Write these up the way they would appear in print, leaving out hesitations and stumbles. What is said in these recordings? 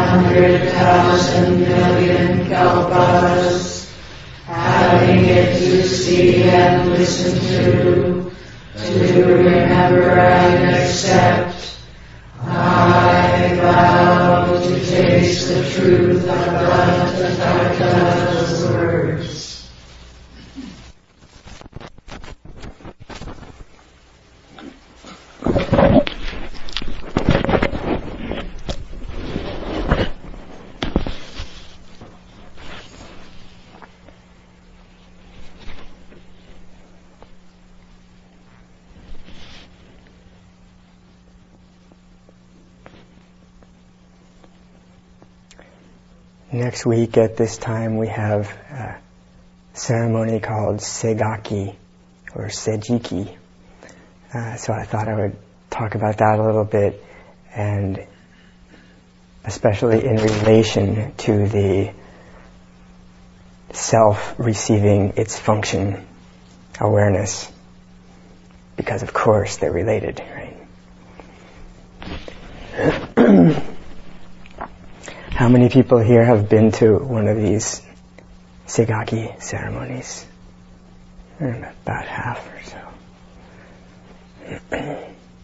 100,000,000,000 kalpas, having it to see and listen to remember and accept, I vow to taste the truth of Bhagavata's words. Next week at this time we have a ceremony called Seigaki or Seijiki. So I thought I would talk about that a little bit, and especially in relation to the self receiving its function, awareness, because of course they're related, right? How many people here have been to one of these Seigaki ceremonies? About half or so.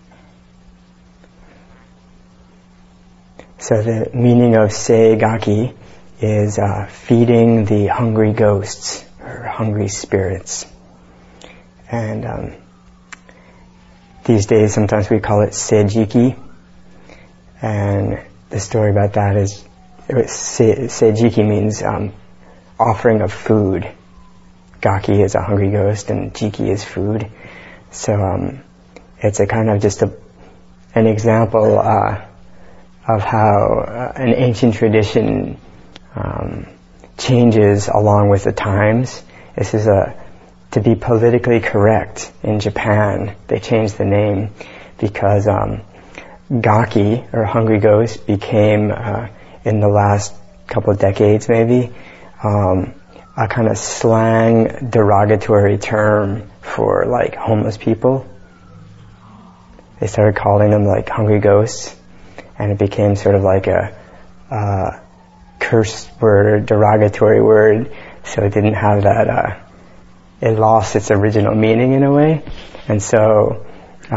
So the meaning of Seigaki is feeding the hungry ghosts or hungry spirits. And these days sometimes we call it Seijiki. And the story about that is Seijiki means offering of food. Gaki is a hungry ghost and Jiki is food. So it's a kind of just an example of how an ancient tradition changes along with the times. This is to be politically correct in Japan. They changed the name because Gaki, or hungry ghost, became, in the last couple of decades maybe, a kind of slang derogatory term for like homeless people. They started calling them like hungry ghosts, and it became sort of like a curse word or derogatory word, so it didn't have that, it lost its original meaning in a way. And so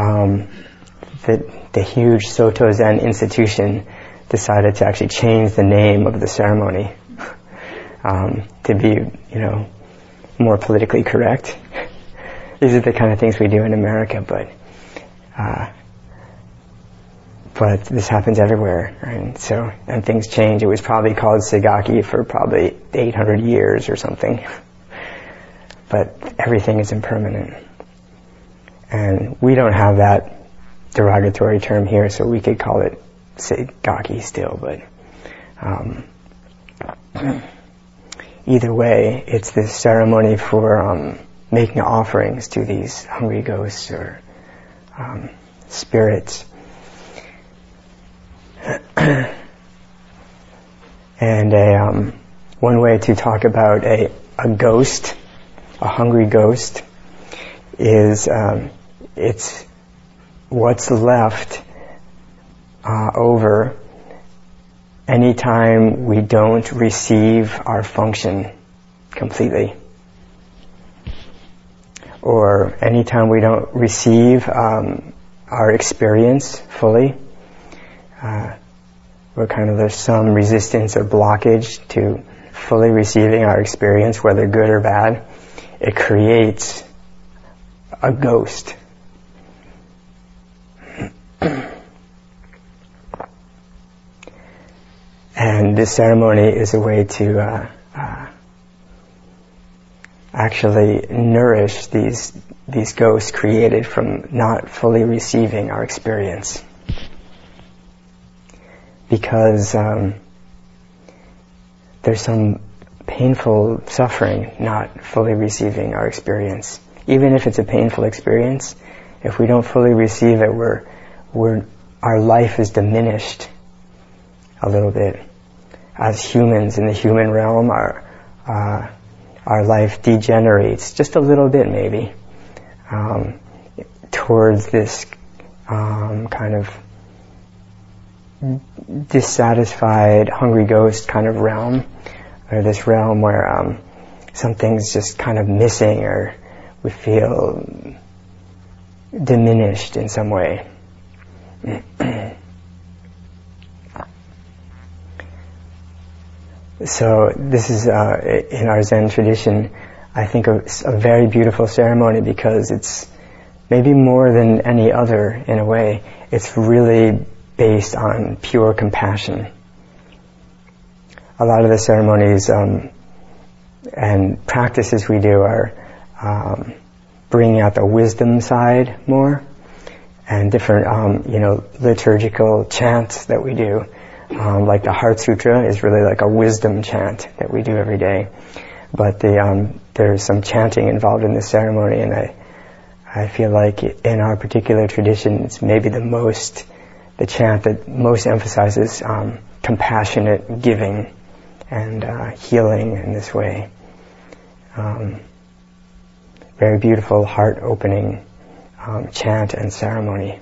the huge Soto Zen institution decided to actually change the name of the ceremony to be, more politically correct. These are the kind of things we do in America, but this happens everywhere, right? So, and things change. It was probably called Seigaki for probably 800 years or something. But everything is impermanent. And we don't have that derogatory term here, so we could call it Seigaki still, but either way, it's this ceremony for making offerings to these hungry ghosts or spirits. And one way to talk about a ghost, a hungry ghost, is it's what's left over anytime we don't receive our function completely, or anytime we don't receive our experience fully. There's some resistance or blockage to fully receiving our experience, whether good or bad. It creates a ghost. And this ceremony is a way to actually nourish these ghosts created from not fully receiving our experience. Because there's some painful suffering not fully receiving our experience. Even if it's a painful experience, if we don't fully receive it, our life is diminished a little bit. As humans in the human realm, our life degenerates just a little bit, maybe, towards this kind of dissatisfied, hungry ghost kind of realm, or this realm where something's just kind of missing, or we feel diminished in some way. So this is, in our Zen tradition, I think a very beautiful ceremony, because it's maybe more than any other in a way. It's really based on pure compassion. A lot of the ceremonies and practices we do are bringing out the wisdom side more, and different liturgical chants that we do. Like the Heart Sutra is really like a wisdom chant that we do every day. But there's some chanting involved in this ceremony, and I feel like in our particular tradition, it's maybe the chant that most emphasizes compassionate giving and healing in this way. Very beautiful, heart-opening chant and ceremony.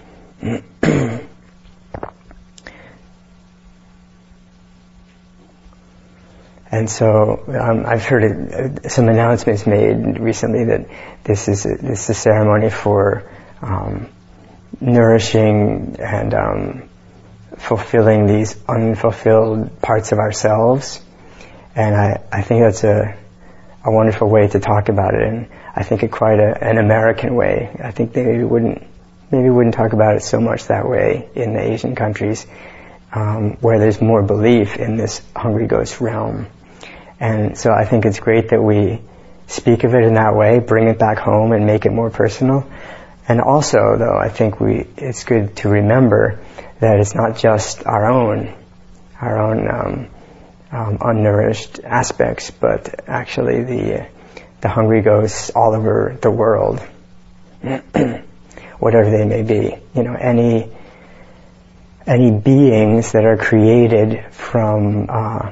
And so I've heard some announcements made recently that this is a ceremony for nourishing and fulfilling these unfulfilled parts of ourselves. And I think that's a wonderful way to talk about it, and I think it quite an American way. I think they wouldn't talk about it so much that way in the Asian countries, where there's more belief in this hungry ghost realm. And so I think it's great that we speak of it in that way, bring it back home and make it more personal. And also, though, I think it's good to remember that it's not just our own unnourished aspects, but actually the hungry ghosts all over the world, whatever they may be. Any beings that are created from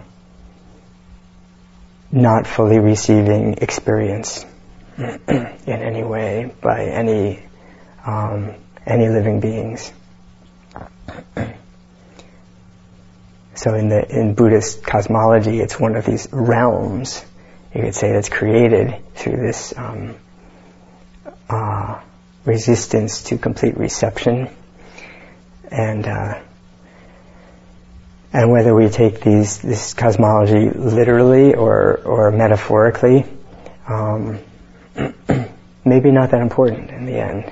not fully receiving experience in any way by any living beings. So in Buddhist cosmology, it's one of these realms, you could say, that's created through this resistance to complete reception. And whether we take this cosmology literally or metaphorically, maybe not that important in the end.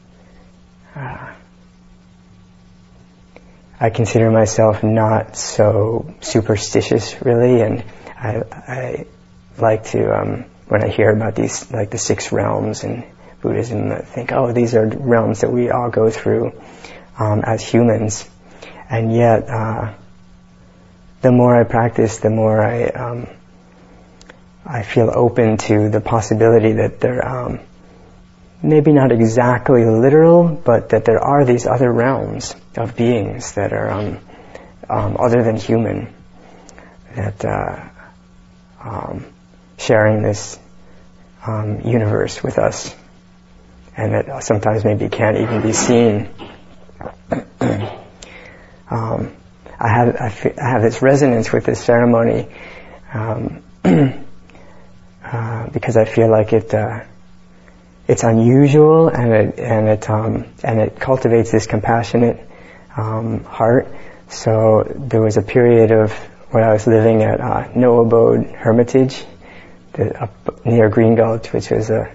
I consider myself not so superstitious, really, and I like to, when I hear about these, like the 6 realms in Buddhism, I think, oh, these are realms that we all go through as humans. And yet, the more I practice, the more I feel open to the possibility that they're maybe not exactly literal, but that there are these other realms of beings that are other than human, that sharing this universe with us, and that sometimes maybe can't even be seen. I have this resonance with this ceremony because I feel like it's unusual, and it cultivates this compassionate heart. So there was a period of when I was living at No Abode Hermitage, up near Green Gulch, which was a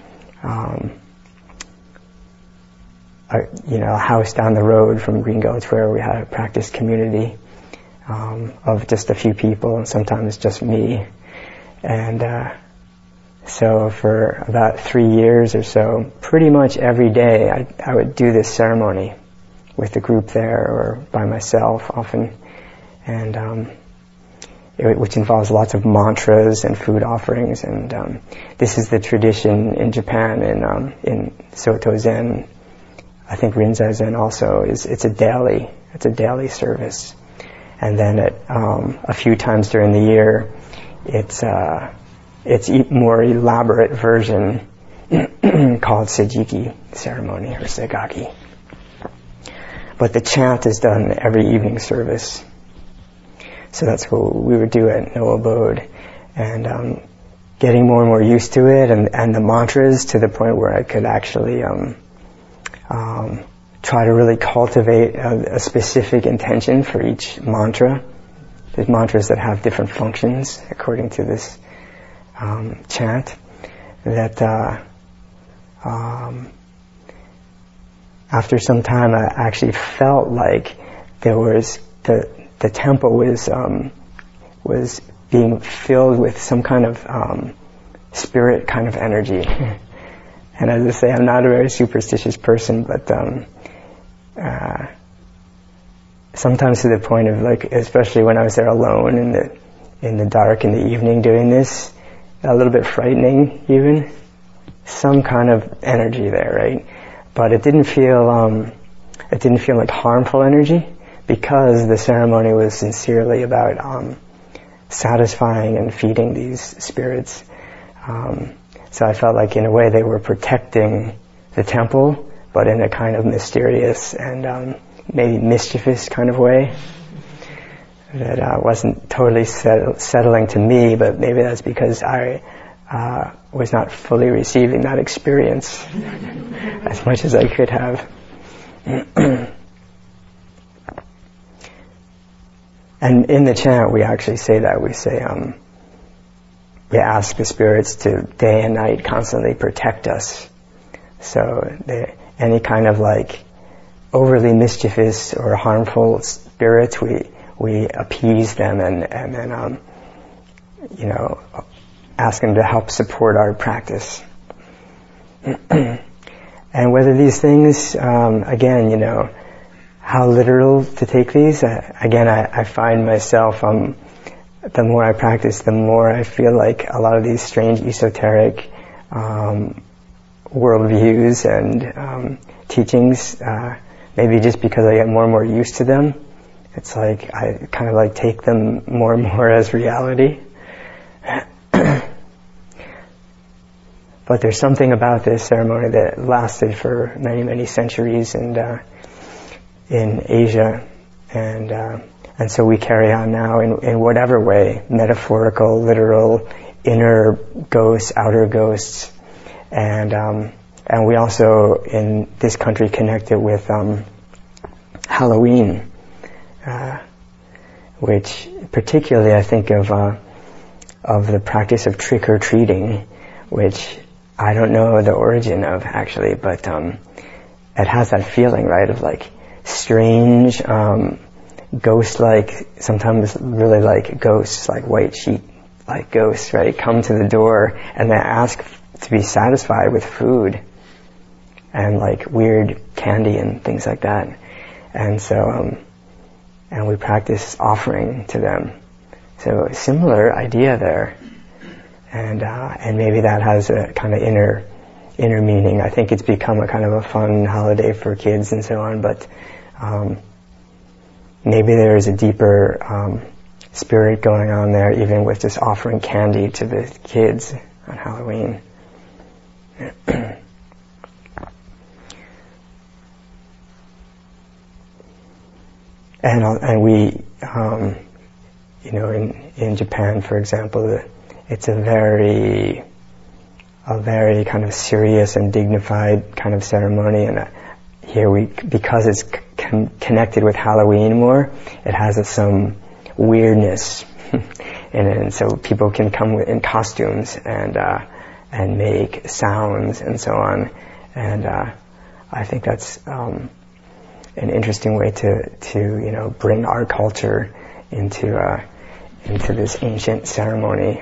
house down the road from Green Gulch, where we had a practice community of just a few people, and sometimes just me. And so for about 3 years or so, pretty much every day I would do this ceremony with the group there, or by myself often, and which involves lots of mantras and food offerings. And this is the tradition in Japan, in Soto Zen. I think Rinzai Zen also it's a daily service. And then a few times during the year, it's more elaborate version called Sejiki ceremony, or Segaki. but the chant is done every evening service. So that's what we would do at No Abode. And getting more and more used to it, and the mantras to the point where I could actually try to really cultivate a specific intention for each mantra. There's mantras that have different functions according to this chant. That after some time, I actually felt like there was the temple was being filled with some kind of spirit kind of energy. And as I say, I'm not a very superstitious person, but sometimes to the point of, like, especially when I was there alone in the dark in the evening doing this, a little bit frightening even. Some kind of energy there, right? But it didn't feel like harmful energy, because the ceremony was sincerely about satisfying and feeding these spirits. So I felt like in a way they were protecting the temple, but in a kind of mysterious and maybe mischievous kind of way that wasn't totally settling to me, but maybe that's because I was not fully receiving that experience as much as I could have. And in the chant, we actually say that. We say, we ask the spirits to day and night constantly protect us. So any kind of like overly mischievous or harmful spirits, we appease them and then ask them to help support our practice. And whether these things, again, how literal to take these. Again, I find myself, the more I practice, the more I feel like a lot of these strange esoteric worldviews and teachings, maybe just because I get more and more used to them, it's like I kind of like take them more and more as reality. But there's something about this ceremony that lasted for many, many centuries and in Asia, and so we carry on now in whatever way, metaphorical, literal, inner ghosts, outer ghosts, and we also in this country connect it with Halloween, which particularly I think of the practice of trick-or-treating, which I don't know the origin of actually, but it has that feeling, right, of like strange, ghost-like, sometimes really like ghosts, like white sheet-like ghosts, right, come to the door and they ask to be satisfied with food and like weird candy and things like that. And so, and we practice offering to them. So a similar idea there. And maybe that has a kind of inner meaning. I think it's become a kind of a fun holiday for kids and so on, but maybe there is a deeper spirit going on there, even with just offering candy to the kids on Halloween. And we, in Japan, for example, it's a very kind of serious and dignified kind of ceremony, and here because it's connected with Halloween more, it has some weirdness in it, and so people can come in costumes and make sounds and so on, and I think that's an interesting way to bring our culture into this ancient ceremony.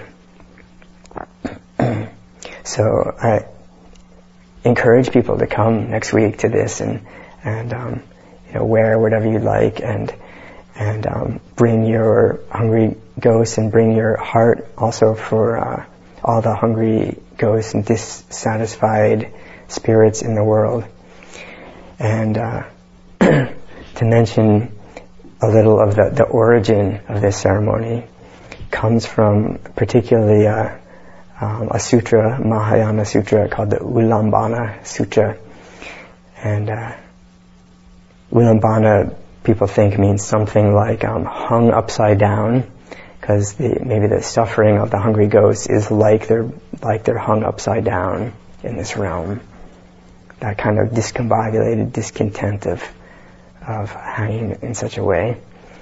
So I encourage people to come next week to this and wear whatever you like and bring your hungry ghosts and bring your heart also for all the hungry ghosts and dissatisfied spirits in the world. And to mention a little of the origin of this ceremony comes from particularly a sutra, Mahayana sutra called the Ulambana Sutra, and Vilambana, people think, means something like hung upside down, because maybe the suffering of the hungry ghosts is like they're hung upside down in this realm. That kind of discombobulated discontent of hanging in such a way.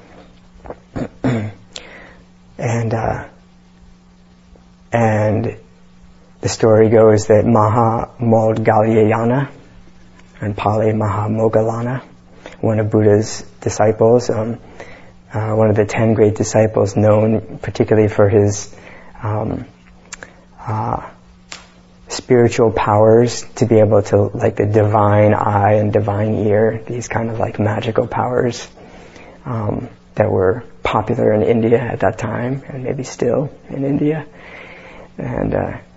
And the story goes that Mahamodgalyayana, and Pali Mahamoggallana, one of Buddha's disciples, one of the 10 great disciples, known particularly for his spiritual powers, to be able to, like the divine eye and divine ear, these kind of like magical powers that were popular in India at that time, and maybe still in India. And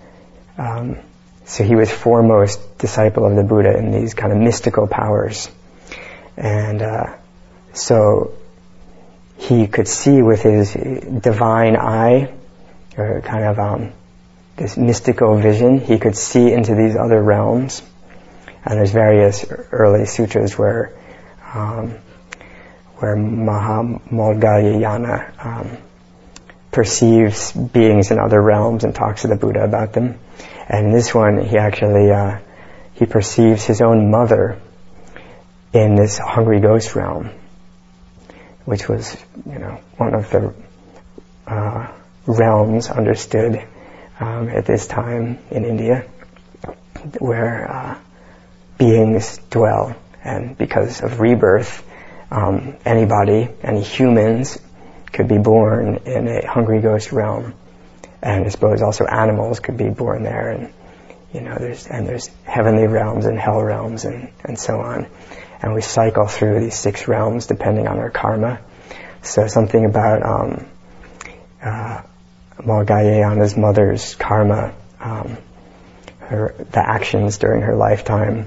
so he was foremost disciple of the Buddha in these kind of mystical powers. And so he could see with his divine eye, or kind of this mystical vision, he could see into these other realms. And there's various early sutras where Mahamodgalyayana perceives beings in other realms and talks to the Buddha about them. And in this one, he actually he perceives his own mother in this hungry ghost realm, which was, one of the realms understood at this time in India, where beings dwell. And because of rebirth, any humans could be born in a hungry ghost realm, and I suppose also animals could be born there, and there's heavenly realms and hell realms and so on, and we cycle through these 6 realms depending on our karma. So something about Modgalyayana's mother's karma, the actions during her lifetime,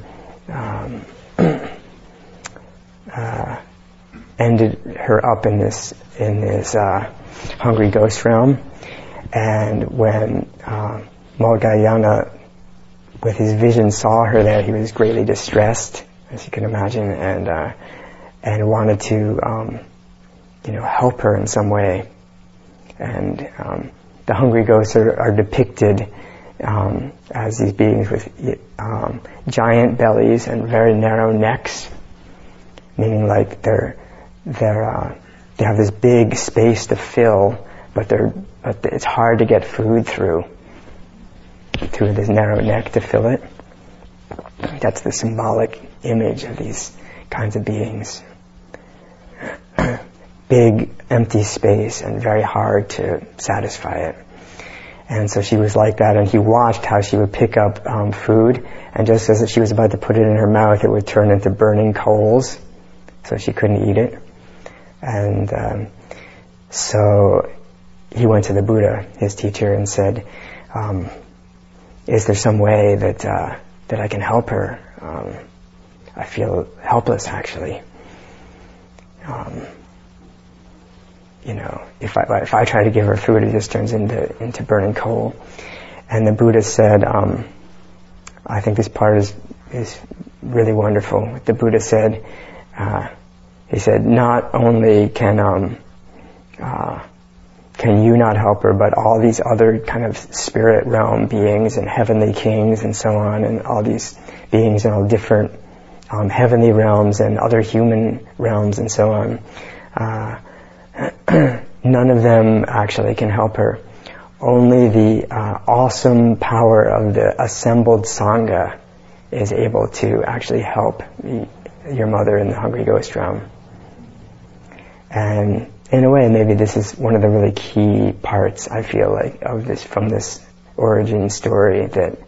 ended her up in this hungry ghost realm. And when Modgalyayana, with his vision, saw her there, he was greatly distressed, as you can imagine, and wanted to help her in some way. And the hungry ghosts are depicted as these beings with giant bellies and very narrow necks, meaning like they have this big space to fill, but it's hard to get food through this narrow neck to fill it. That's the symbolic image of these kinds of beings. Big empty space and very hard to satisfy it. And so she was like that, and he watched how she would pick up food, and just as she was about to put it in her mouth, it would turn into burning coals, so she couldn't eat it. And so he went to the Buddha, his teacher, and said, is there some way that I can help her? I feel helpless, actually. If I try to give her food, it just turns into burning coal. And the Buddha said, I think this part is really wonderful. The Buddha said, he said, not only can you not help her, but all these other kind of spirit realm beings and heavenly kings and so on, and all these beings in all different heavenly realms and other human realms and so on, none of them actually can help her. Only the awesome power of the assembled Sangha is able to actually help your mother in the hungry ghost realm. And in a way, maybe this is one of the really key parts, I feel like, of this, from this origin story that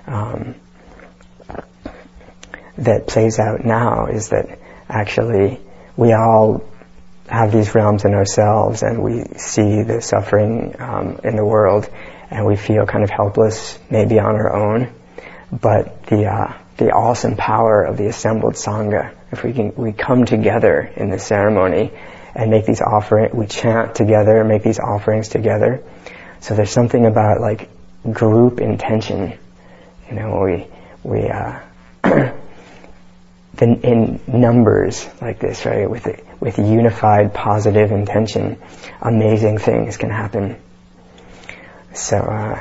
plays out now, is that actually we all have these realms in ourselves, and we see the suffering in the world, and we feel kind of helpless, maybe on our own. But the awesome power of the assembled Sangha, if we come together in the ceremony and make these offerings, we chant together, make these offerings together. So there's something about like group intention, in numbers like this, right, with unified positive intention, amazing things can happen. So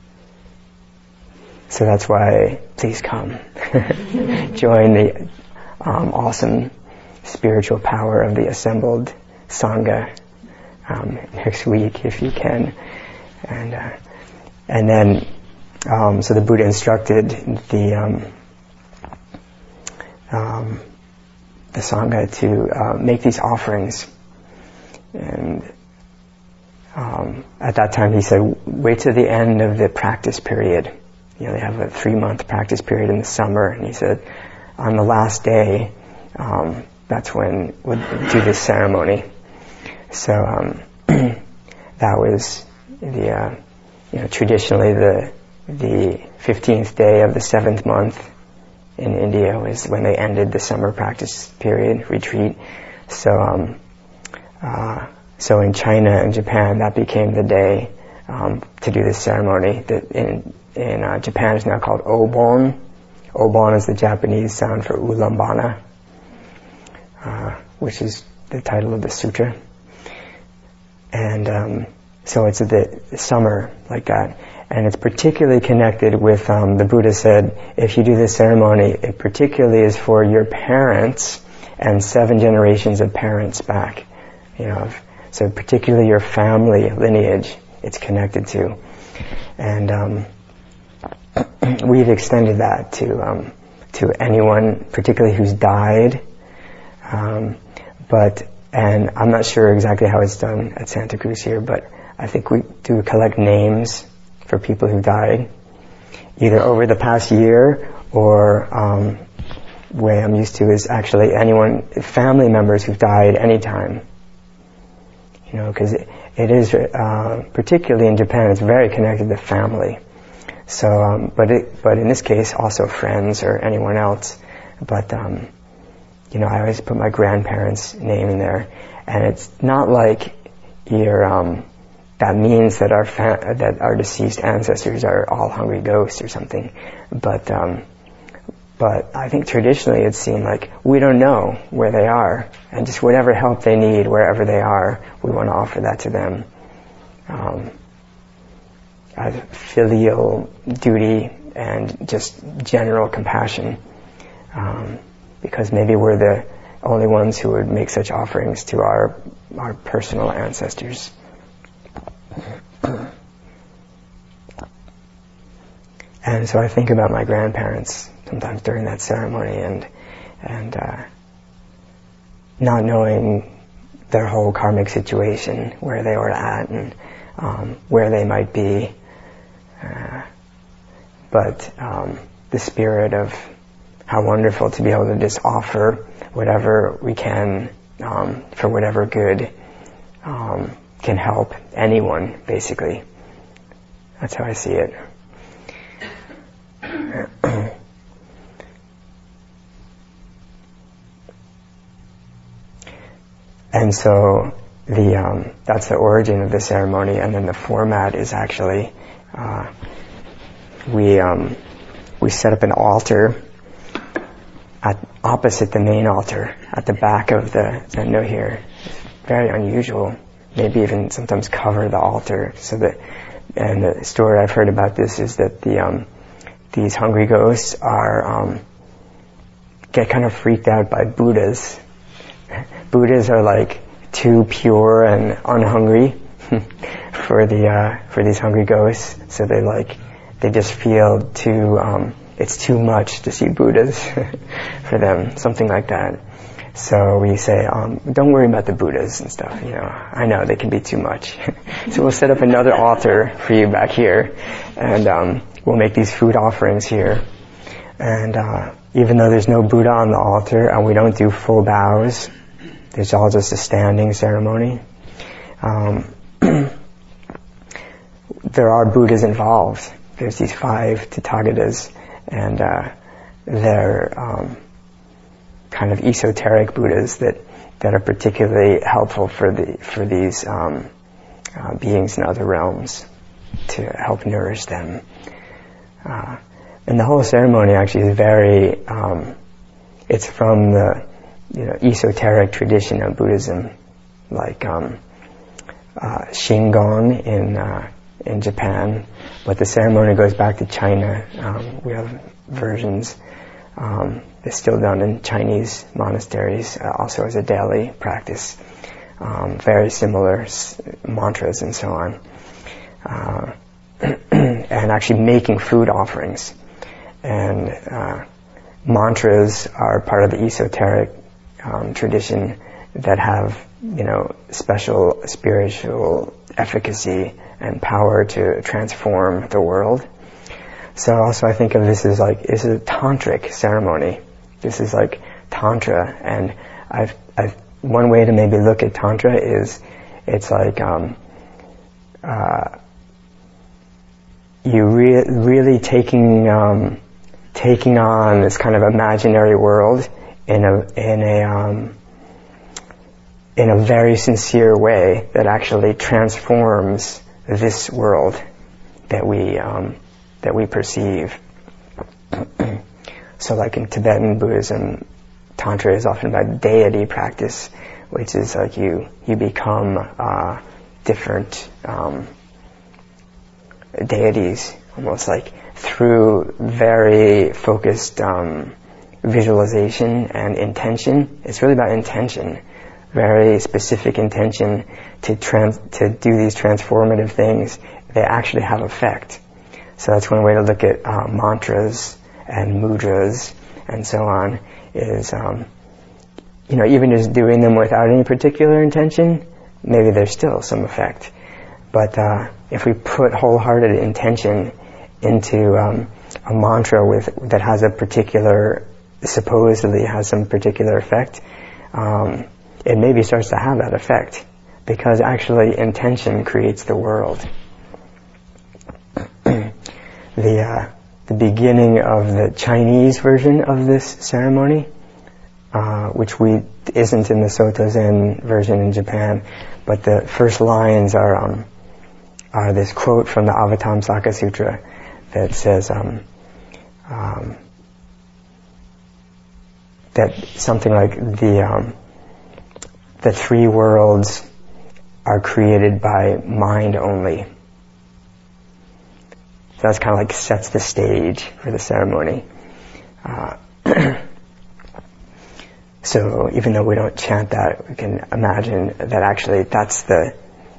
that's why please come. Join the awesome spiritual power of the assembled Sangha next week if you can. And then so the Buddha instructed the Sangha to make these offerings. And at that time he said, wait till the end of the practice period. They have a 3-month practice period in the summer, and he said, on the last day, that's when we'll do this ceremony. So that was the traditionally the 15th day of the 7th month in India was when they ended the summer practice period retreat. So in China and Japan, that became the day to do this ceremony. That in Japan is now called Obon. Obon is the Japanese sound for Ulambana, which is the title of the sutra. And so it's the summer like that. And it's particularly connected with, the Buddha said, if you do this ceremony, it particularly is for your parents and 7 generations of parents back. So particularly your family lineage it's connected to. And we've extended that to anyone, particularly who's died. And I'm not sure exactly how it's done at Santa Cruz here, but I think we do collect names for people who died, either over the past year or way I'm used to is actually anyone, family members who've died anytime. Because it is, particularly in Japan, it's very connected to family. So, but in this case, also friends or anyone else. But, I always put my grandparents' name in there. And it's not like that means that our deceased ancestors are all hungry ghosts or something. But I think traditionally it's seemed like we don't know where they are, and just whatever help they need, wherever they are, we want to offer that to them. As filial duty and just general compassion, because maybe we're the only ones who would make such offerings to our personal ancestors. And so I think about my grandparents sometimes during that ceremony, and not knowing their whole karmic situation, where they were at, and where they might be. But the spirit of how wonderful to be able to just offer whatever we can for whatever good can help anyone, basically. That's how I see it. And so that's the origin of the ceremony, and then the format is actually we set up an altar opposite the main altar at the back of the zendo here. Very unusual. Maybe even sometimes cover the altar so that. And the story I've heard about this is that these hungry ghosts get kind of freaked out by Buddhas. Buddhas are like too pure and unhungry for these hungry ghosts. So they just feel it's too much to see Buddhas for them, something like that. So we say, don't worry about the Buddhas and stuff, I know they can be too much. So we'll set up another altar for you back here, and we'll make these food offerings here. And even though there's no Buddha on the altar, and we don't do full bows, it's all just a standing ceremony. There are Buddhas involved. There's these 5 Tathagatas, and they're kind of esoteric Buddhas that are particularly helpful for these beings in other realms to help nourish them. And the whole ceremony actually is very it's from the esoteric tradition of Buddhism, like Shingon in Japan, but the ceremony goes back to China. We have versions. It's still done in Chinese monasteries, also as a daily practice. Very similar mantras and so on. And actually making food offerings. And mantras are part of the esoteric tradition that have, special spiritual efficacy and power to transform the world. So also I think of this as it's a tantric ceremony. This is like tantra, and one way to maybe look at tantra is it's like you really taking on this kind of imaginary world in a very sincere way that actually transforms this world that we perceive. So like in Tibetan Buddhism, Tantra is often about deity practice, which is like you become different deities, almost like through very focused visualization and intention. It's really about intention, very specific intention to do these transformative things. They actually have effect. So that's one way to look at mantras and mudras and so on, is even just doing them without any particular intention, maybe there's still some effect. But if we put wholehearted intention into a mantra that has supposedly has some particular effect, it maybe starts to have that effect, because actually intention creates the world. The beginning of the Chinese version of this ceremony, which isn't in the Soto Zen version in Japan, but the first lines are this quote from the Avatamsaka Sutra that says that something like the three worlds are created by mind only. So that's kind of like sets the stage for the ceremony. So even though we don't chant that, we can imagine that actually that's the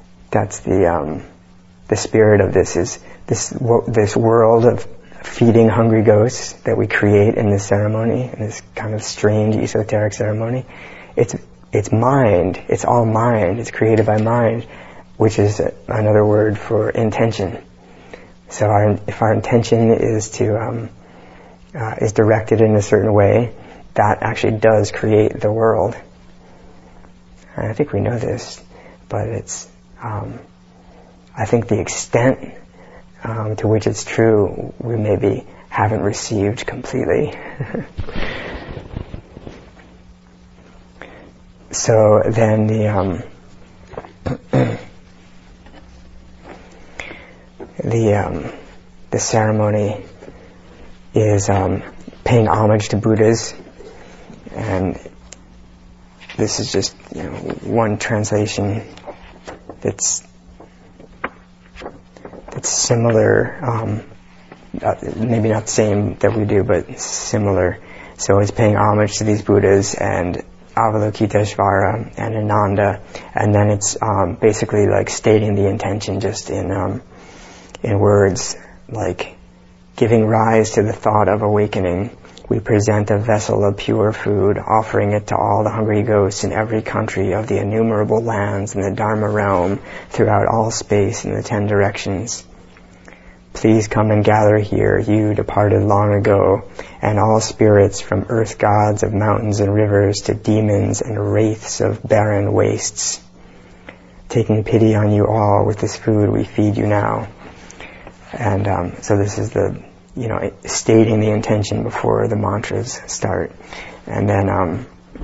spirit of this, is this world of feeding hungry ghosts that we create in this ceremony, in this kind of strange esoteric ceremony. It's mind. It's all mind. It's created by mind, which is another word for intention. So if our intention is directed in a certain way, that actually does create the world. And I think we know this, but it's I think the extent to which it's true we maybe haven't received completely. So then the ceremony is paying homage to Buddhas, and this is just one translation that's similar, maybe not the same that we do, but similar. So it's paying homage to these Buddhas and Avalokiteshvara and Ananda, and then it's basically like stating the intention just in words, like giving rise to the thought of awakening. We present a vessel of pure food, offering it to all the hungry ghosts in every country of the innumerable lands in the Dharma realm, throughout all space in the 10 directions. Please come and gather here, you departed long ago, and all spirits, from earth gods of mountains and rivers to demons and wraiths of barren wastes. Taking pity on you all, with this food we feed you now. And so this is the stating the intention before the mantras start. And then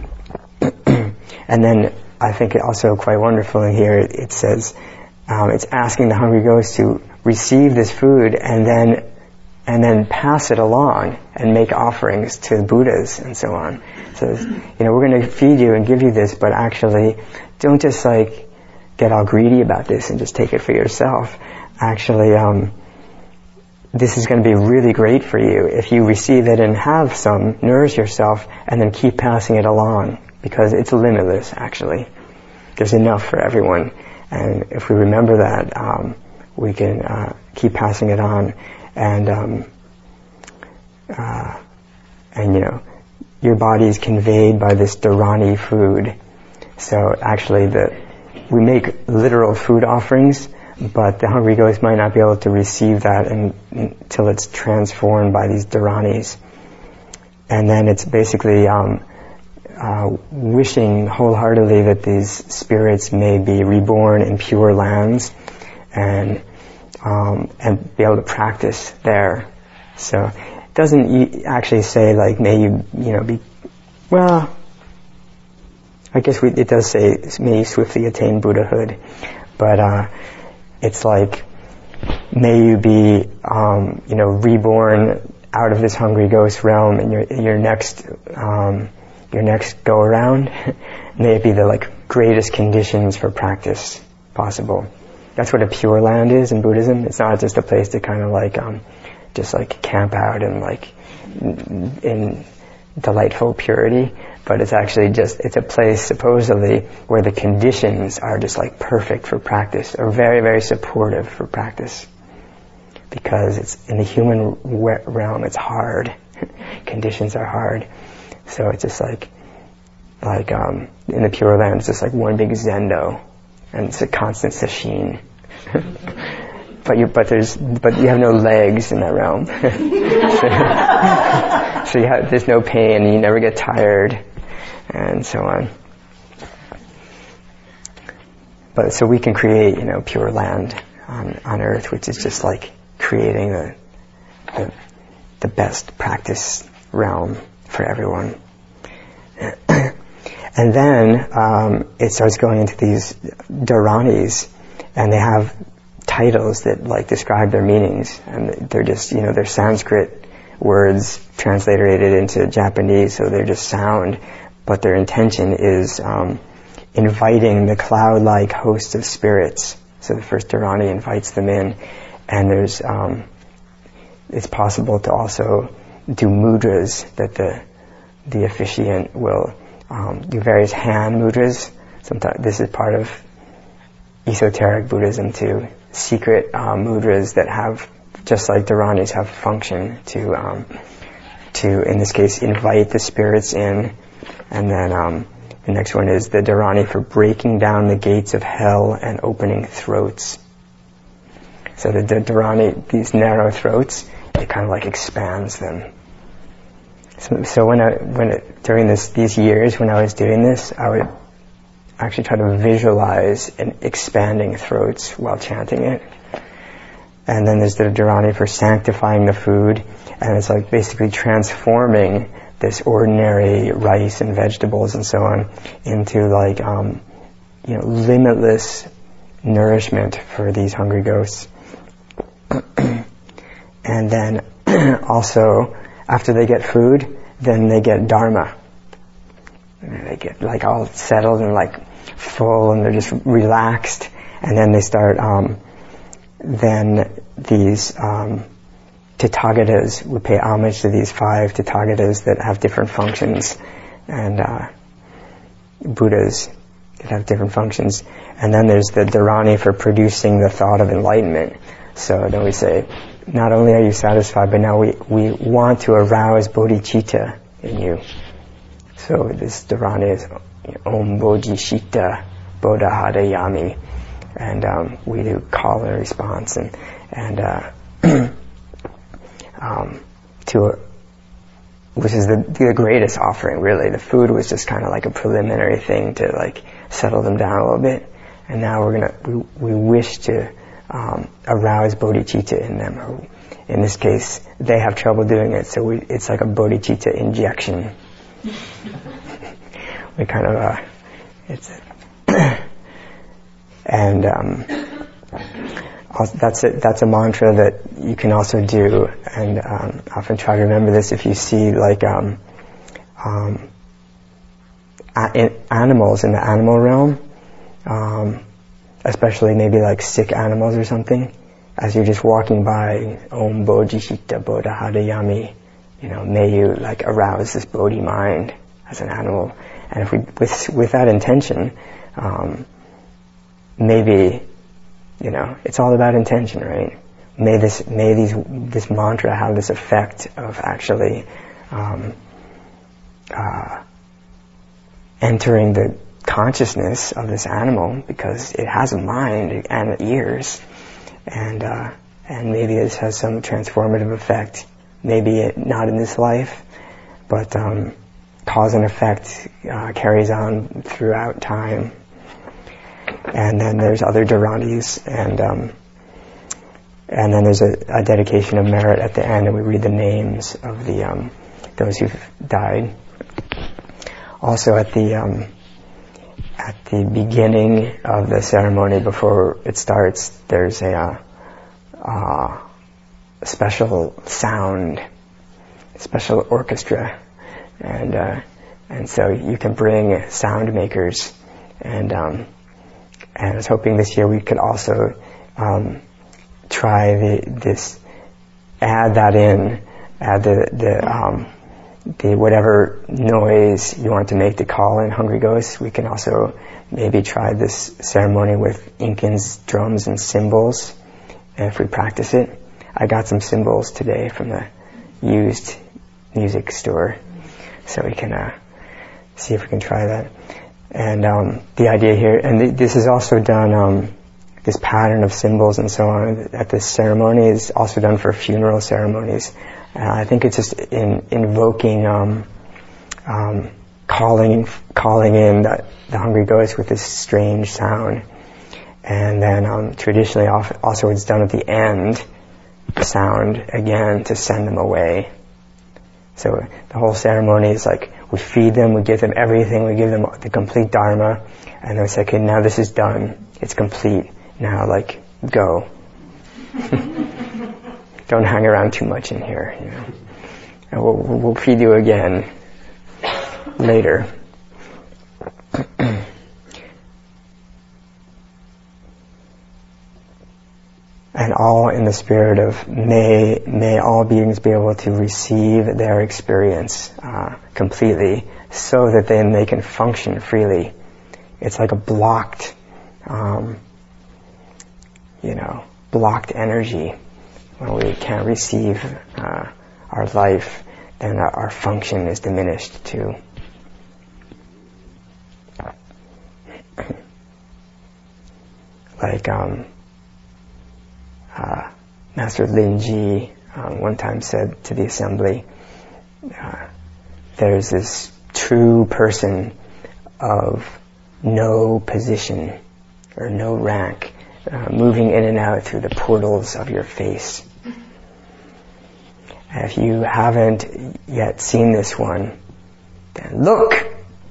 I think it also quite wonderful in here, it says it's asking the hungry ghosts to receive this food and then and then pass it along and make offerings to Buddhas and so on. So, we're going to feed you and give you this, but actually don't just like get all greedy about this and just take it for yourself. Actually, this is going to be really great for you if you receive it and have some, nourish yourself, and then keep passing it along, because it's limitless, actually. There's enough for everyone. And if we remember that, we can keep passing it on. And your body is conveyed by this dharani food. So actually we make literal food offerings, but the hungry ghost might not be able to receive that until it's transformed by these dharanis. And then it's basically wishing wholeheartedly that these spirits may be reborn in pure lands and be able to practice there. So it doesn't actually say like, may you be, well, I guess it does say, may you swiftly attain Buddhahood, but it's like, may you be, reborn out of this hungry ghost realm in your next go around. May it be the like greatest conditions for practice possible. That's what a pure land is in Buddhism. It's not just a place to kind of like, just like camp out and like in delightful purity, but it's actually it's a place supposedly where the conditions are just like perfect for practice, or very, very supportive for practice. Because it's in the human realm, it's hard. Conditions are hard. So it's just like in the Pure Land, it's just like one big zendo, and it's a constant sesshin. but you have no legs in that realm. so there's no pain, and you never get tired, and so on. But so we can create, Pure Land on Earth, which is just like creating the best practice realm for everyone. And then it starts going into these dharanis, and they have titles that like describe their meanings, and they're just they're Sanskrit words transliterated into Japanese, so they're just sound, but their intention is inviting the cloud-like host of spirits. So the first dharani invites them in, and there's it's possible to also do mudras, that the officiant will do various hand mudras. Sometimes this is part of esoteric Buddhism too. Secret mudras that have, just like dharanis, have function to in this case invite the spirits in. And then the next one is the dharani for breaking down the gates of hell and opening throats. So the dharani, these narrow throats, it kind of like expands them. So during these years when I was doing this, I would actually try to visualize an expanding throats while chanting it. And then there's the dharani for sanctifying the food, and it's like basically transforming this ordinary rice and vegetables and so on into like limitless nourishment for these hungry ghosts. And then also, after they get food, then they get dharma. And they get like all settled and like full, and they're just relaxed. And then they start, then these Tathagatas, we pay homage to these 5 Tathagatas that have different functions, and Buddhas that have different functions. And then there's the dharani for producing the thought of enlightenment. So then we say, not only are you satisfied, but now we want to arouse bodhicitta in you. So this dharani is Om Bodhicitta Bodhahadayami, and we do call and response, which is the greatest offering, really. The food was just kind of like a preliminary thing to like settle them down a little bit, and now we wish to arouse bodhicitta in them. In this case, they have trouble doing it, so it's like a bodhicitta injection. We kind of and that's a mantra that you can also do, and often try to remember this if you see like animals in the animal realm, especially maybe like sick animals or something. As you're just walking by, Om Bodhicitta Bodhahadayami, may you like arouse this Bodhi mind as an animal. And if we, with that intention, maybe, it's all about intention, right? May this mantra have this effect of actually entering the consciousness of this animal, because it has a mind and ears, and maybe this has some transformative effect. Maybe not in this life, but cause and effect carries on throughout time. And then there's other dharanis, and then there's a dedication of merit at the end, and we read the names of the those who've died. Also at the beginning of the ceremony, before it starts, there's a special sound, special orchestra, and so you can bring sound makers, and I was hoping this year we could also try add the whatever noise you want to make to call in hungry ghosts. We can also maybe try this ceremony with Incan's drums and cymbals, and if we practice it. I got some cymbals today from the used music store, so we can see if we can try that. And the idea here, and this is also done, this pattern of cymbals and so on at this ceremony is also done for funeral ceremonies. I think it's just invoking, calling in the hungry ghosts with this strange sound. And then traditionally also it's done at the end, sound again to send them away. So the whole ceremony is like, we feed them, we give them everything, we give them the complete dharma, and then we say, okay, now this is done, it's complete, now like, go. Don't hang around too much in here, and we'll feed you again later. And all in the spirit of may all beings be able to receive their experience completely, so that then they can function freely. It's like a blocked energy. When we can't receive our life, then our function is diminished too. Like Master Linji one time said to the assembly, there's this true person of no position or no rank moving in and out through the portals of your face. And if you haven't yet seen this one, then look!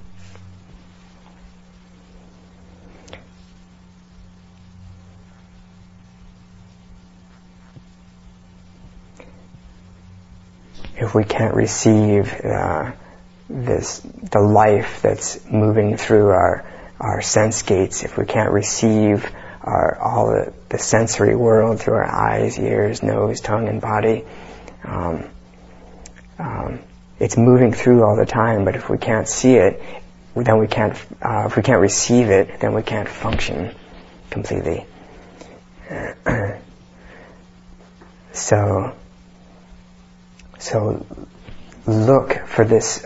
If we can't receive the life that's moving through our sense gates, if we can't receive all the sensory world through our eyes, ears, nose, tongue, and body, it's moving through all the time. But if we can't see it, then we can't. If we can't receive it, then we can't function completely. So look for this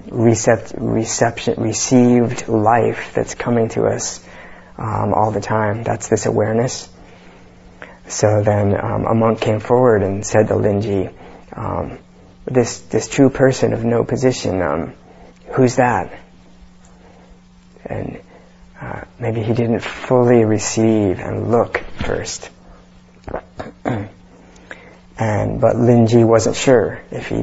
received life that's coming to us all the time. That's this awareness. So then a monk came forward and said to Linji, this true person of no position, who's that? And maybe he didn't fully receive and look first. But Linji wasn't sure if he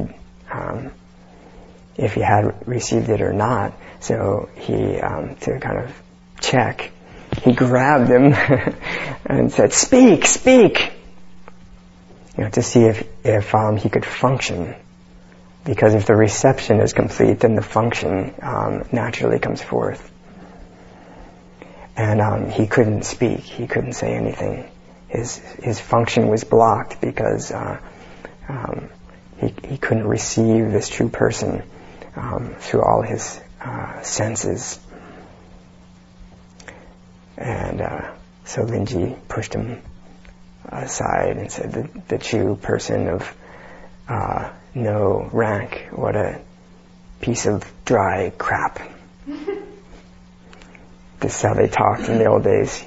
had received it or not. So he, to kind of check, he grabbed him and said, "Speak, speak," to see if he could function. Because if the reception is complete, then the function naturally comes forth. And he couldn't speak. He couldn't say anything. His function was blocked because he couldn't receive this true person through all his senses. And so Linji pushed him aside and said, the true person of no rank, what a piece of dry crap. This is how they talked in the old days,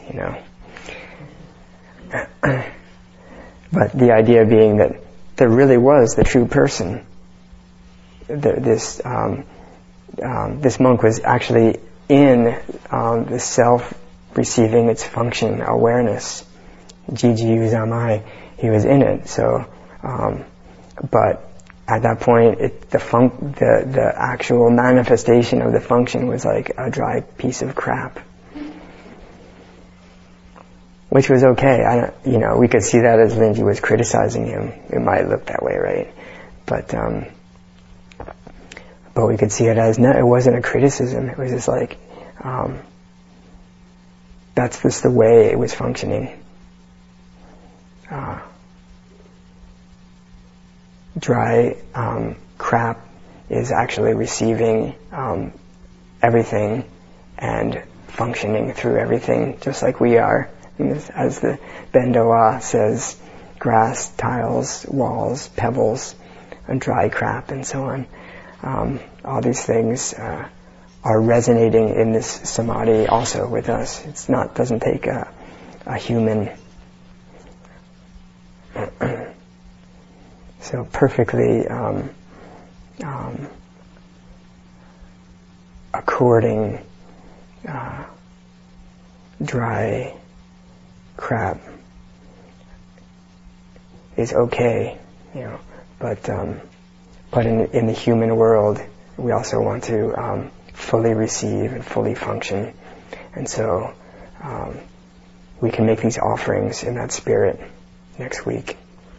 But the idea being that there really was the true person. This monk was actually in the self receiving its function awareness. Jiju Zamai, he was in it. So, but at that point, the actual manifestation of the function was like a dry piece of crap, which was okay. We could see that as Linji was criticizing him. It might look that way, right? But we could see it as it wasn't a criticism. It was just like that's just the way it was functioning. Dry crap is actually receiving everything and functioning through everything, just like we are. As the Bendoa says, grass, tiles, walls, pebbles, and dry crap, and so on. All these things are resonating in this samadhi also with us. Doesn't take a human. So perfectly according dry crap is okay, but in the human world we also want to fully receive and fully function, and so we can make these offerings in that spirit next week.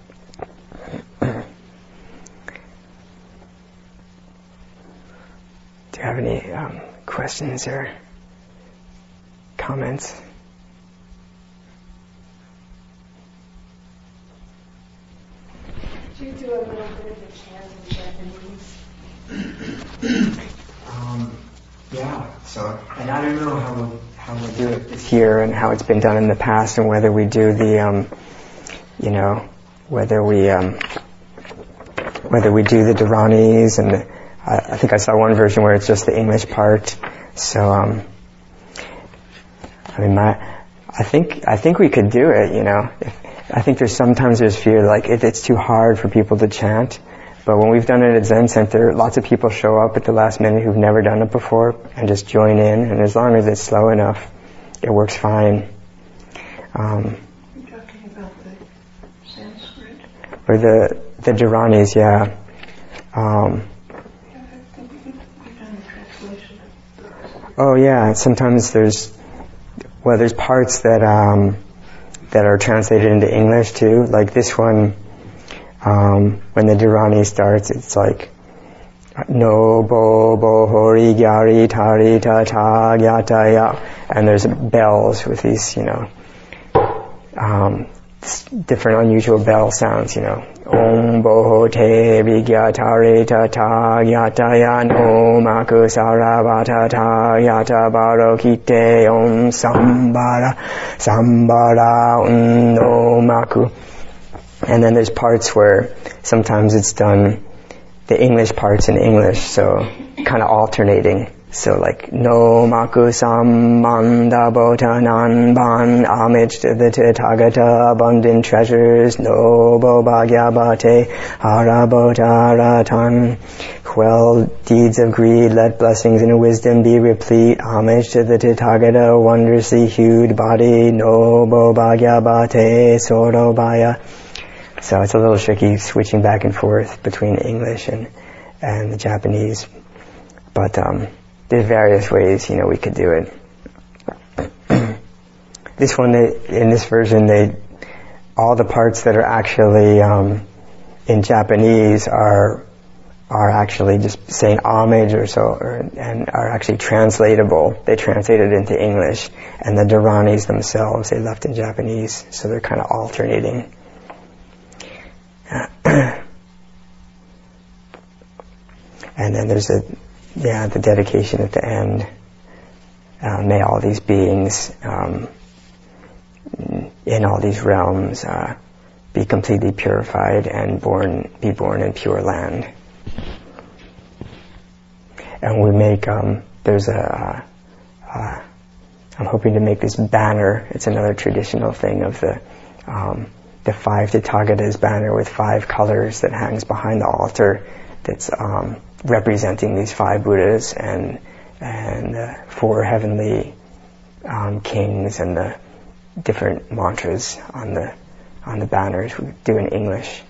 Do you have any questions or comments? Do you do a little bit of a chant in Japanese? Yeah. So, and I don't know how we'll do it here and how it's been done in the past, and whether we do the whether we do the Dharanis, and I think I saw one version where it's just the English part. So I think we could do it. I think sometimes there's fear, like if it's too hard for people to chant. But when we've done it at Zen Center, lots of people show up at the last minute who've never done it before and just join in. And as long as it's slow enough, it works fine. You're talking about the Sanskrit? Or the Dharanis, yeah. I think we've done the translation. Oh yeah, sometimes there's parts that are translated into English too. Like this one, when the Dharani starts, it's like no bo bo hori gyari tari ta ta gyata ya, and there's bells with these different unusual bell sounds. Om bo ho te vigya tari ta ta gyata ya no maku sarabata ta gyata baro kite om sambara no maku. And then there's parts where sometimes it's done, the English parts in English, so kind of alternating. So like, no maku sammanda botanan ban, homage to the Tathagata, abundant treasures, no bo bhagyabate, harabotaratan, quell deeds of greed, let blessings and wisdom be replete, homage to the Tathagata, wondrously hued body, no bo bhagyabate, sorobaya. So it's a little tricky switching back and forth between English and the Japanese. But there's various ways, we could do it. this one, in this version, all the parts that are actually in Japanese are actually just saying homage or so, and are actually translatable. They translate it into English, and the Dharanis themselves they left in Japanese, so they're kind of alternating. And then there's the dedication at the end. May all these beings in all these realms be completely purified and be born in pure land. And we make I'm hoping to make this banner. It's another traditional thing of the 5 Tathagatas banner with 5 colors that hangs behind the altar. That's representing these 5 Buddhas and 4 heavenly kings and the different mantras on the banners we do in English.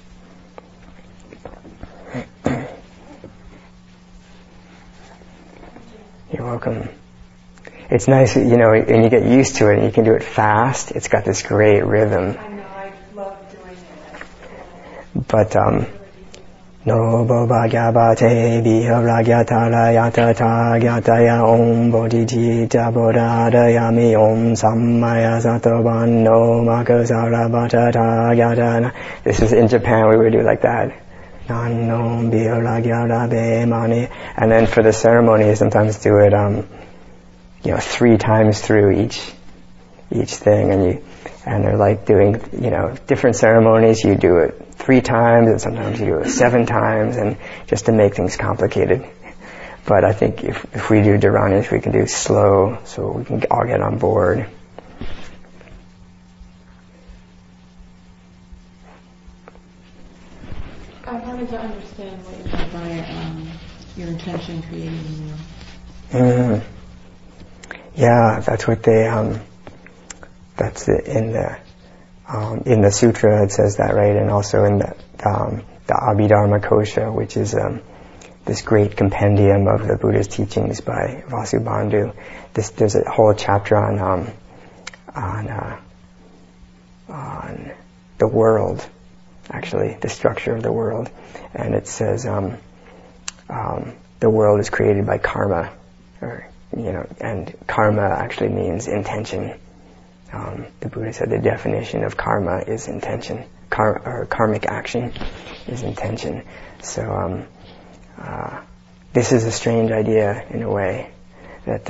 You're welcome. It's nice, and you get used to it, and you can do it fast. It's got this great rhythm. I know, I love doing it. But no bhagavate vihaраgyatara yatata gyataya om bodhicitta bodhadayami om sammaya sattvabanno makasarabhatata gyatana. This is in Japan, we would do like that. And then for the ceremony, sometimes do it 3 times through each thing, and they're like doing different ceremonies. You do it 3 times, and sometimes you do it 7 times, and just to make things complicated. But I think if we do Dharanis, we can do slow, so we can all get on board. I wanted to understand what you meant by your intention creating the meal. Yeah, that's what they. In the sutra it says that, right? And also in the Abhidharma Kosha, which is this great compendium of the Buddha's teachings by Vasubandhu. There's a whole chapter on the world. Actually, the structure of the world, and it says the world is created by karma, and karma actually means intention. The Buddha said the definition of karma is intention. Karmic action is intention. So this is a strange idea in a way that.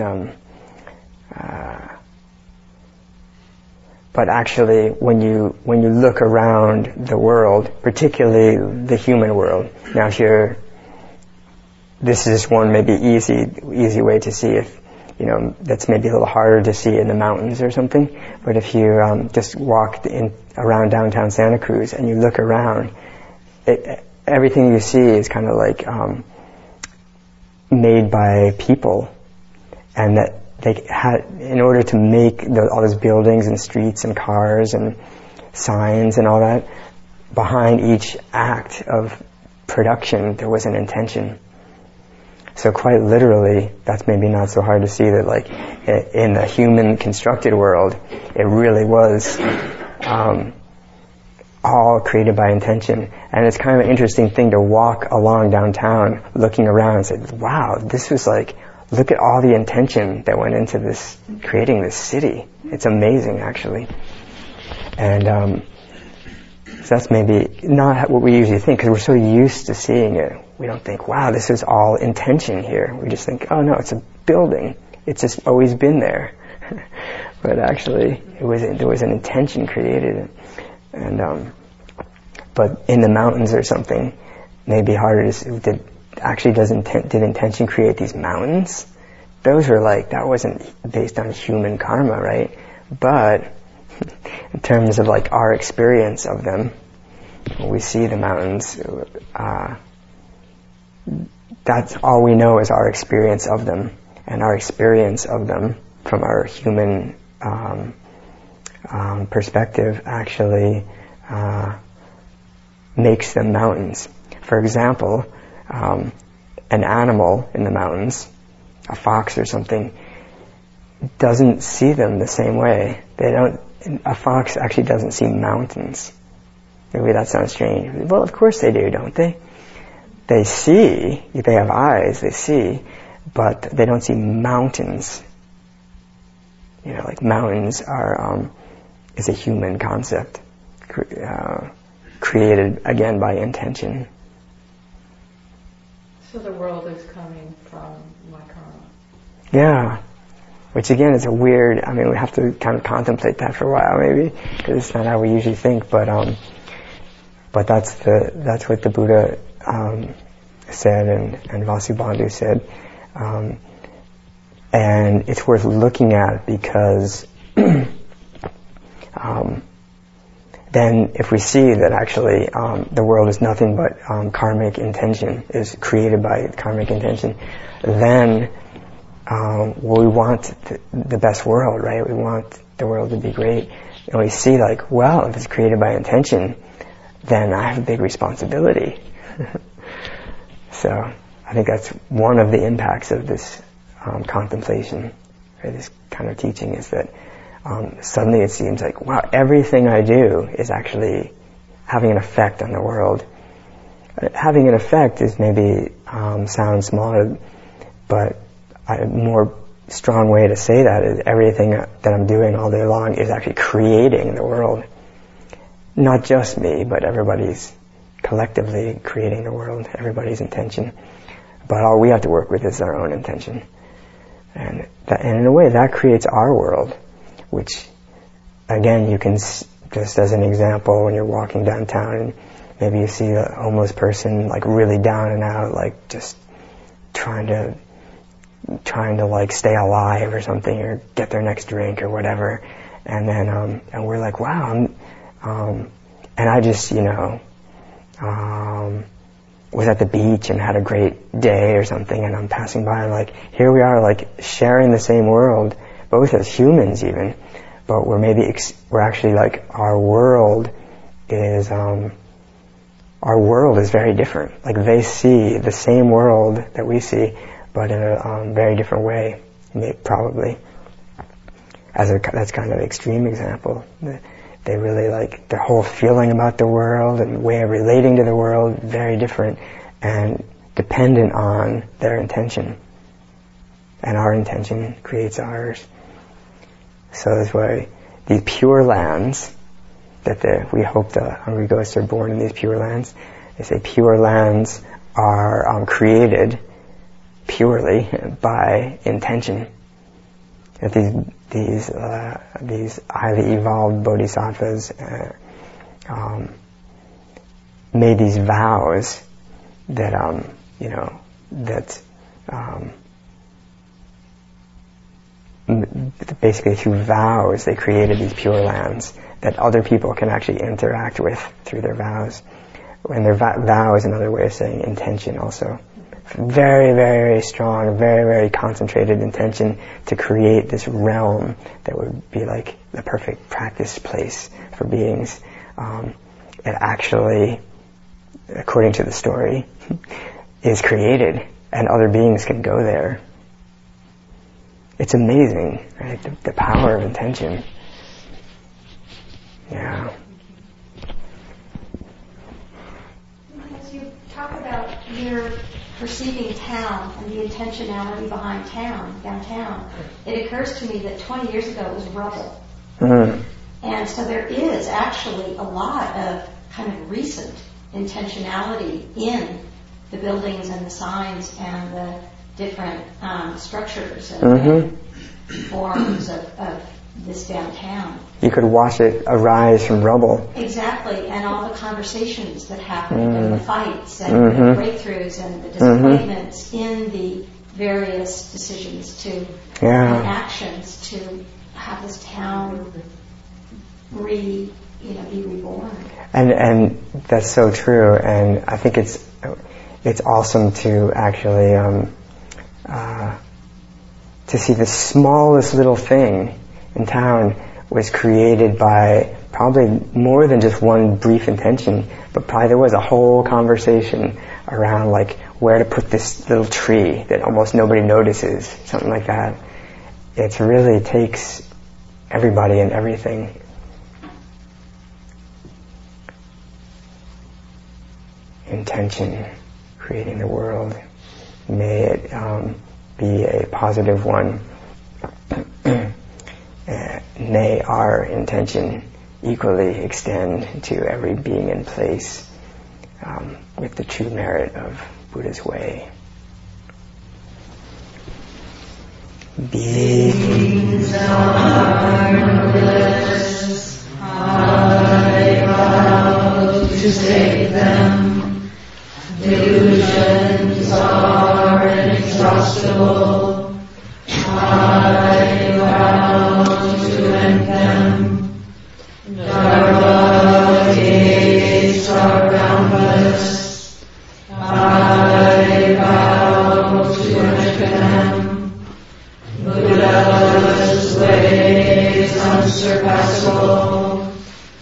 But actually, when you look around the world, particularly the human world, now here, this is one maybe easy way to see if, that's maybe a little harder to see in the mountains or something. But if you just walk around downtown Santa Cruz and you look around, everything you see is kind of like made by people, and that they had, in order to make all those buildings and streets and cars and signs and all that, behind each act of production there was an intention. So quite literally, that's maybe not so hard to see that, like, in the human constructed world, it really was all created by intention. And it's kind of an interesting thing to walk along downtown looking around and say, wow, this was like, look at all the intention that went into this, creating this city. It's amazing, actually. And so that's maybe not what we usually think, because we're so used to seeing it. We don't think, wow, this is all intention here. We just think, oh no, it's a building. It's just always been there. But actually, there was an intention created. And but in the mountains or something, maybe harder to see. Did intention create these mountains? Those were like, that wasn't based on human karma, right? But in terms of like our experience of them, when we see the mountains, that's all we know is our experience of them, and our experience of them from our human perspective actually makes them mountains. For example, an animal in the mountains, a fox or something, doesn't see them the same way. A fox actually doesn't see mountains. Maybe that sounds strange. Well, of course they do, don't they? They see, they have eyes, they see, but they don't see mountains. Like mountains is a human concept, created again by intention. So the world is coming from my karma. Yeah. Which again is a weird, we have to kind of contemplate that for a while maybe, because it's not how we usually think, but that's what the Buddha said and Vasubandhu said. And it's worth looking at because then if we see that actually the world is nothing but karmic intention, is created by karmic intention, then we want the best world, right? We want the world to be great. And we see like, well, if it's created by intention, then I have a big responsibility. So I think that's one of the impacts of this contemplation, right? This kind of teaching is that suddenly it seems like, wow, everything I do is actually having an effect on the world. Having an effect is maybe sounds small, but a more strong way to say that is everything that I'm doing all day long is actually creating the world. Not just me, but everybody's collectively creating the world, everybody's intention. But all we have to work with is our own intention. And in a way, that creates our world, which, again, you can, just as an example, when you're walking downtown and maybe you see a homeless person, like really down and out, like just trying to like stay alive or something, or get their next drink or whatever. And then, and we're like, wow, and I just, was at the beach and had a great day or something, and I'm passing by and like, here we are like sharing the same world, both as humans even, but we're actually like, our world is very different. Like they see the same world that we see, but in a very different way, probably. That's kind of an extreme example. They really like their whole feeling about the world and way of relating to the world, very different and dependent on their intention. And our intention creates ours. So that's why these pure lands, we hope the hungry ghosts are born in these pure lands. They say pure lands are created purely by intention. That these highly evolved bodhisattvas made these vows that basically through vows they created these pure lands that other people can actually interact with through their vows. And their vow is another way of saying intention also. Very, very, very strong, very, very concentrated intention to create this realm that would be like the perfect practice place for beings. It actually, according to the story, is created and other beings can go there. It's amazing, right? The power of intention. Yeah. As you talk about your perceiving town and the intentionality behind downtown, it occurs to me that 20 years ago it was rubble. Mm-hmm. And so there is actually a lot of kind of recent intentionality in the buildings and the signs and the different structures and forms of this downtown. You could watch it arise from rubble. Exactly, and all the conversations that happen, and the fights, and the breakthroughs, and the disappointments in the various decisions and actions to have this town be reborn. And that's so true. And I think it's awesome to actually to see the smallest little thing in town was created by probably more than just one brief intention, but probably there was a whole conversation around like where to put this little tree that almost nobody notices, something like that. it really takes everybody and everything. Intention, creating the world. May it be a positive one. May our intention equally extend to every being and place with the true merit of Buddha's way. Beings are bliss, I vow to save them. Delusions are inexhaustible, I vow to end them. Dharma gates are boundless, I vow to enter them. Buddha's way is unsurpassable,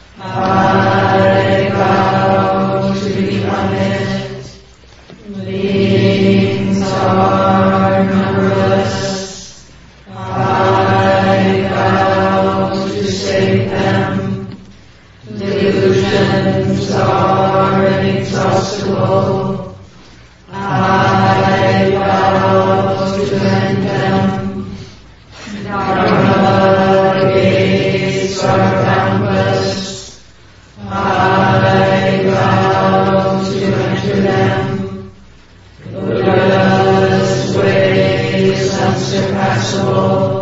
I vow to become it. Beings are numberless, I vow to save them. Delusions are inexhaustible, I vow to end them. Dharma gates are boundless, I vow to enter them. Buddha's way is unsurpassable,